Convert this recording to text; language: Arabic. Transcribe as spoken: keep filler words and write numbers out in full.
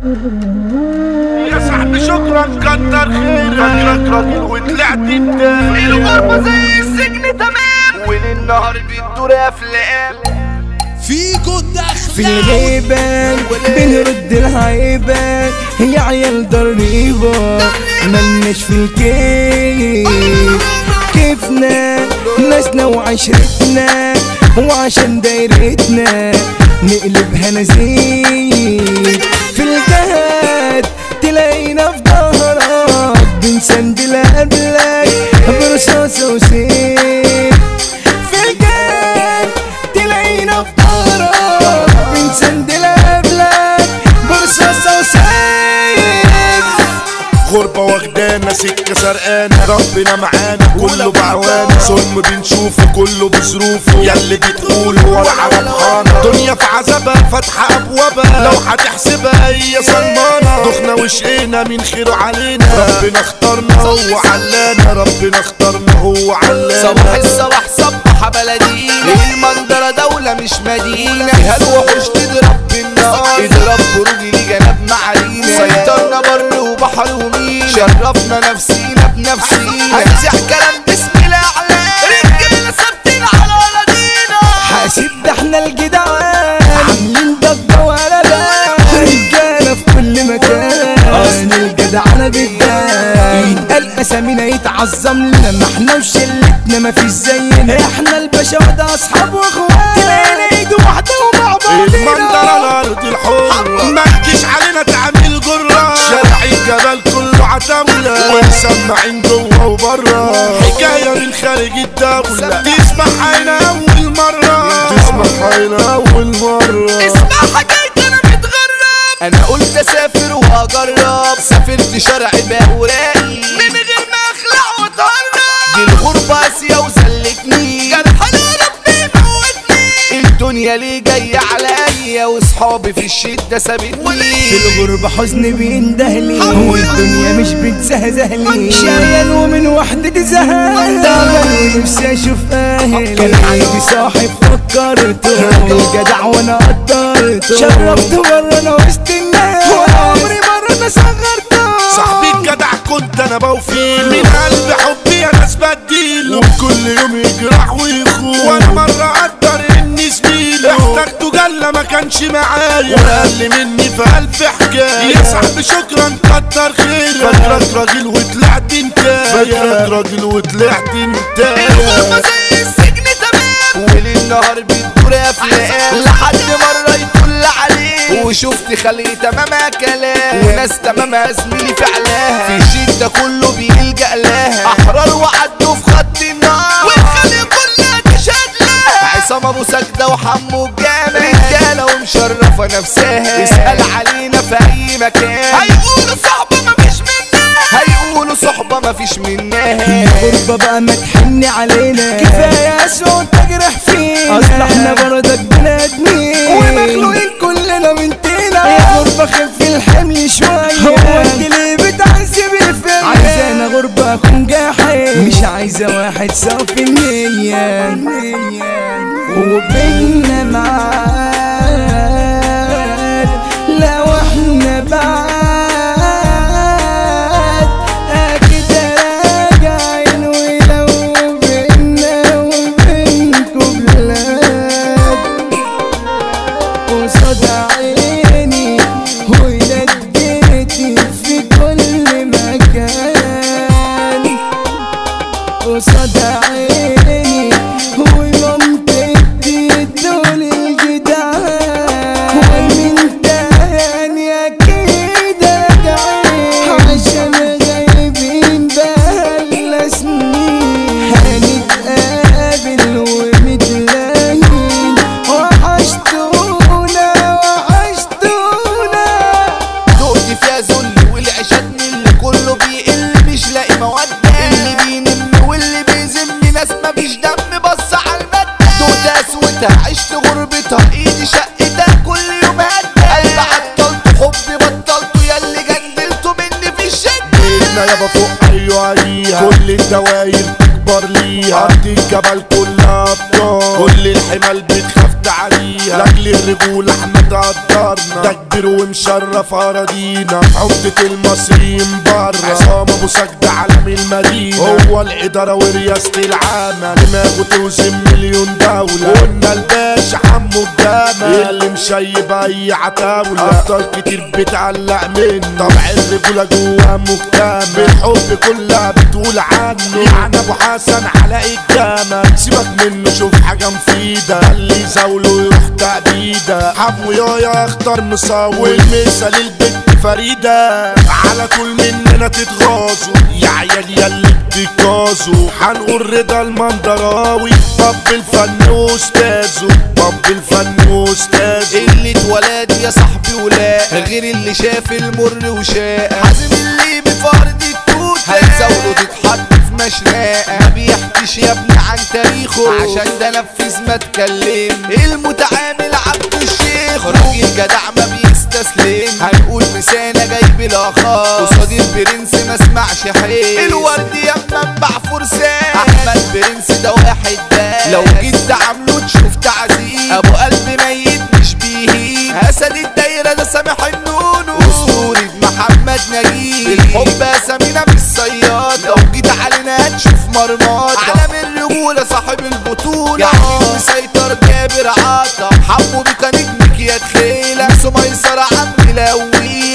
يا صاحبي شكرا كتر خيرك، فاكرك راجل وطلعت التاني. الغربة زي السجن تمام، وللنهار بيدور افلام. فيكو الدخلة في الغيبة بنرد الهيبة، يا عيال ضريبة ملناش في الكيف. كيفنا ناسنا وعشرتنا، وعشان دايرتنا نقلبها نزيد. في الجهاد تلاقينا في ظهرك، بنسندل قبلك برصاص وسيف. في الجهاد تلاقينا في ظهرك، بنسندل قبلك برصاص وسيف. غربة واخدانا سكة سرقانة، ربنا معانا كله بعوانا. ظلم بنشوفه كله بظروفه، ياللي بتقوله ولا ربحانة. دنيا في عذابها فاتحة أبوابها، لو هتحسبها هي صلمانة. دخنا وشقينا من خيره علينا، ربنا اختارنا هو علانا. ربنا اختارنا هو علانا. صباح الصباح صبح بلدينا، المنظرة دولة مش مدينة. فيها الوحوش تضرب بالنار، اضرب بروجي جناب معالينا. سيطرنا بر وبحر ومين، شرفنا نفسينا بنفسينا. هنزع كلام بسم الأعلى، رجالة ثابتين على أراضينا. حاسب ده احنا الجدعان، عاملين ضجة ولا لا. رجالة في كل مكان، اصل الجدعنة بتبان. يتقال اسامينا يتعظم لنا، ما احنا وشلتنا مفيش زينا. احنا الباشا وده اصحاب واخوات، تلاقينا ايد واحدة ومع بعضينا. المنظرة الارض الحرة، ما تجيش علينا تعمل جرة. شارع الجبل كله عتاولة، ومسمعين جوه وبره. حكاية من خارج الدولة، تسمعها هنا أول مرة. تسمعها هنا أول مرة. اسمع حكاية أنا متغرب، أنا قلت أسافر وأجرب. سافرت شارع بأوراقي من غير ما أخلع وأتهرب. دي الغربة قاسية وزلتني، جرحانة ربي موتني. الدنيا ليه جاية عليا، وصحابي في الشدة سابتني. في الغربة حزن بيندهلي، والدنيا مش بتزهزهلي. شايل ومن وحدتي زهقان، تعبان ونفسي اشوف اهلي. كان عندي صاحب فكرته، الجدع وانا قدرته. شرفته مرة انا وسط الناس، وعمري مرة انا صغرته. صاحبي الجدع كنت انا بوفيله، من قلب حبي يا ناس بديله. وكل يوم يجرح ويخون، وانا مرة قدر اني زميله. احتاجته جلة ما كانش معايا، وقال مني في الف حكاية. يا صاحبي شكرا كتر خيرك، فاكرك راجل وطلعت انت. فاكرك راجل وطلعت انت. الغربة زي السجن تمام، وللنهار بتدور افلام. لحد مرة يطل عليه، وشفت خلق تمامها كلام. وناس تمامها زميلي فعلاها، في الشدة كله بيلجأ لها. احرار وعدوا في خط النار، والخلق كلها تشهد لها. عصام ابو سجدة وحمو الجامع، رجالة ومشرفة نفسها. اسأل علينا في اي مكان، هيقولوا صحبة مفيش منها. هيقولوا صحبة مفيش منها. الغربة بقى ما تحن علينا، كفاية اسود تجرح فينا. اصل احنا برضك بني ادمين، ومخلوقين كلنا من طينة. يا غربة خف الحمل شوية، هو انت ليه بتعذبي فيا؟ عايزانا غربة اكون جاحد، مش عايزة واحد صافي النية. وبيننا معاد لو احنا بعاد، اكيد راجعين. ولو بينا وبينكم بلاد، قصاد عيني ونجيتي في كل مكان. قصاد عيني ومنطقتي دول الجدعان. ومن تاني اكيد راجعين، عشان غايبين بقالنا سنين. هنتقابل ومتلاقين، وحشتونا وحشتونا. دقت فيها ذل والعيشات من اللي كله بيقل، مش لاقي مودة. اللي بينم واللي بيذم، ناس مفيش دم بص على المادة. دقت قسوتها عشت غربتها، ايدي شقتها كل يوم هدى. قلبي عطلته حبي بطلته، ياللي جندلته مني في الشدة. احنا يابا فوق ايوه عليها، كل الدواير تكبر ليها. ارض الجبل كلها ابطال، كل الحمال بتخاف تعاليها. لاجل الرجولة احنا تقدر نهارنا، ده كبير ومشرف اراضينا، عمدة المصريين برا، عصام ابو سجد علم المدينة، هو الادارة ورياسة العمل، دماغه توزن مليون دولة، قلنا الباشا حمو الجمل اللي مشيب اي عتاولة، ابطال كتير بتعلق منه، طبع الرجولة جوه مكتمل، بالحب كلها بتقول عنه، يعني ابو حسن علاء الجمل، سيبك منه شوف حاجة مفيدة، اللي يزاوله يروح تأبيدة، حمو يايا اختار مصور، والمثل البت فريدة، على طول مننا تتغاظوا يا عيال ياللي بتتجازوا، هنقول رضا المندراوي باب الفن واستاذه، باب الفن واستاذه، اللي اتولد يا صاحبي ولا غير اللي شاف المر وشاء، حازم اللي بفرد التوت هتزاوله تتحط في مشناقة، ما بيحكيش يا ابني عن تاريخه عشان ده نفذ ما اتكلم، المتعامل عبد الشيخ راجل جدع ما بيستسلم، هنقول مسانة جايب الاخار قصاد البرنس ما اسمعش حيل، الورد يا منبع فرسان، احمد برنس ده واحد ده لو جيت تعامله تشوف تعذيب، ابو قلب ميت مش بيهيب، اسد الدايرة ده سامح النونو، اسطورة محمد نجيب، الحب اسامينا مش صياد، لو جيت علينا هتشوف مرماطة، علم الرجولة صاحب البطولة، يعني مسيطر جابر عطا،